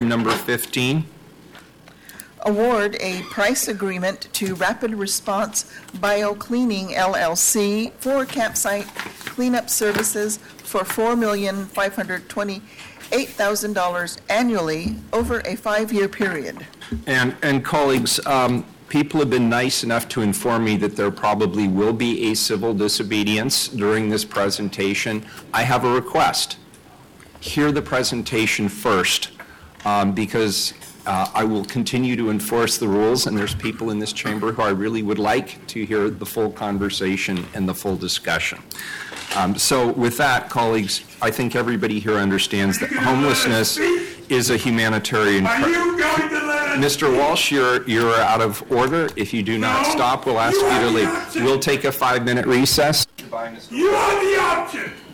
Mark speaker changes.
Speaker 1: number 15.
Speaker 2: Award a price agreement to Rapid Response BioCleaning LLC for campsite cleanup services for $4,528,000 annually over a 5-year period.
Speaker 1: And colleagues, people have been nice enough to inform me that there probably will be a civil disobedience during this presentation. I have a request. Hear the presentation first, because I will continue to enforce the rules, and there's people in this chamber who I really would like to hear the full conversation and the full discussion. So with that, colleagues, I think everybody here understands that homelessness is a humanitarian crisis. Mr. Walsh, you're out of order. If you do not stop, we'll ask you to leave. We'll take a 5-minute recess.
Speaker 3: You have the option